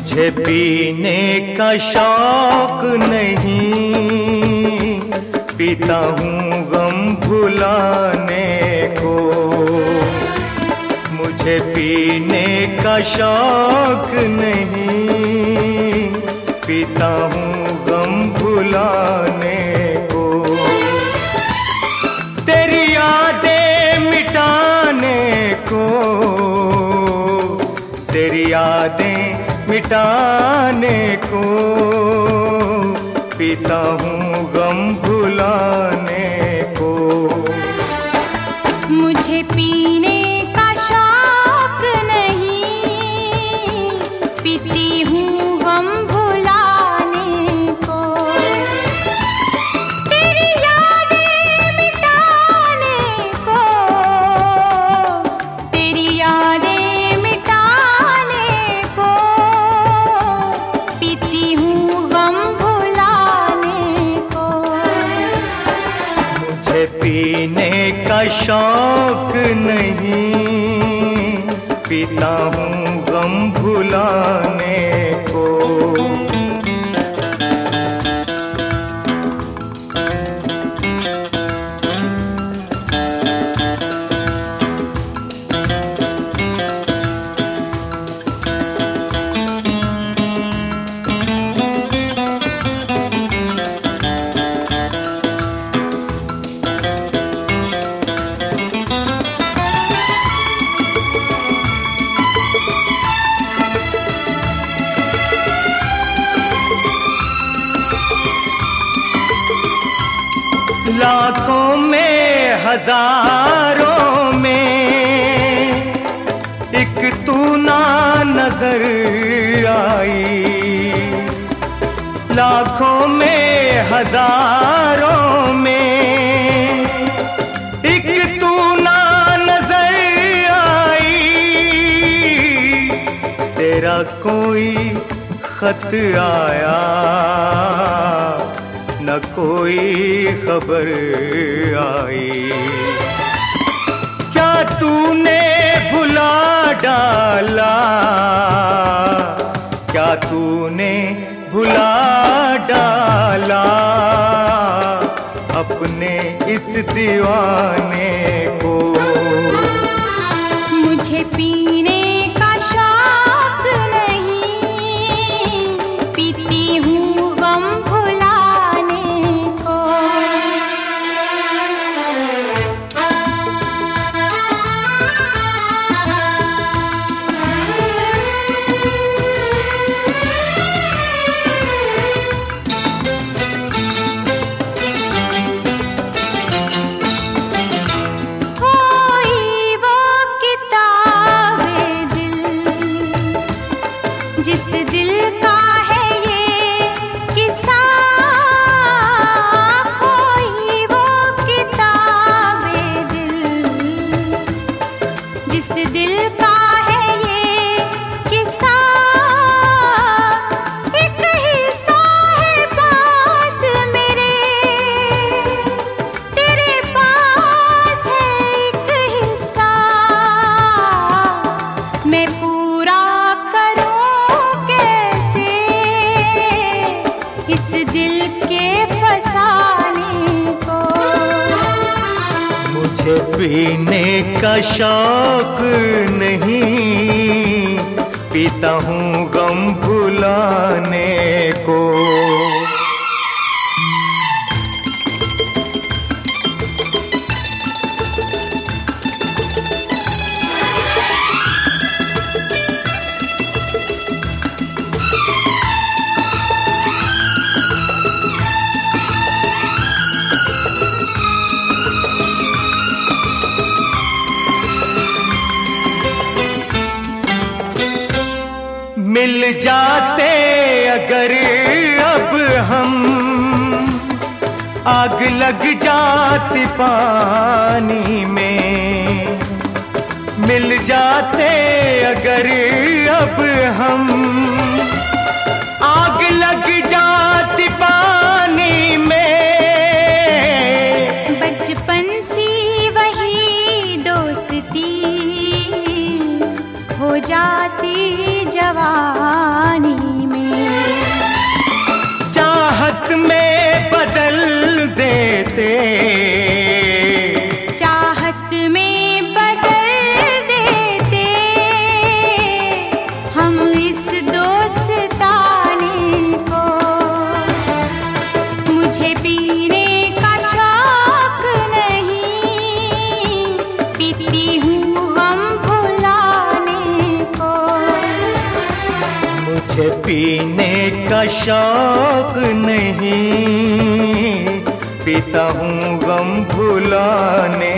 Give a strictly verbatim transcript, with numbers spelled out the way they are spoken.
मुझे पीने का शौक नहीं, पीता हूँ गम भुलाने को। मुझे पीने का शौक नहीं, पीता हूँ गम भुलाने को। तेरी यादें मिटाने को, तेरी यादें मिटाने को, पीता हूँ गम भुलाने को। मुझे पीने का शौक नहीं, पीती हूँ गम भुलाने को। तेरी यादें मिटाने को, तेरी यादें मिटाने को, पीती हूँ गम भुलाने को। मुझे पीने का शौक नहीं, पीता हूँ गम भुलाने को। लाखों में हजारों में एक तू ना नजर आई। लाखों में हजारों में एक तू ना नजर आई। तेरा कोई खत आया न कोई खबर आई। क्या तूने भुला डाला, क्या तूने भुला डाला अपने इस दीवाने को। मुझे पीने का शौक नहीं, पीती हूँ गम जिस दिल का है ये किस्सा। खोई वो किताबे दिल, जिस दिल का है ये किस्सा। एक हिस्सा है पास मेरे, तेरे पास है एक हिस्सा। मैं पूरा इस दिल के फसाने को। मुझे पीने का शौक नहीं, पीता हूँ गम भुलाने को। मिल जाते अगर अब हम, आग लग जाती पानी में। मिल जाते अगर अब हम, आग लग जाती पानी में। बचपन सी वही दोस्ती हो जाती जाती जवानी में। चाहत में बदल देते, चाहत में बदल देते हम इस दोस्तानी को। मुझे पीने का शौक नहीं, पीती हूँ गम भुलाने को। मुझे पीने का शौक नहीं, पीता हूँ गम भुलाने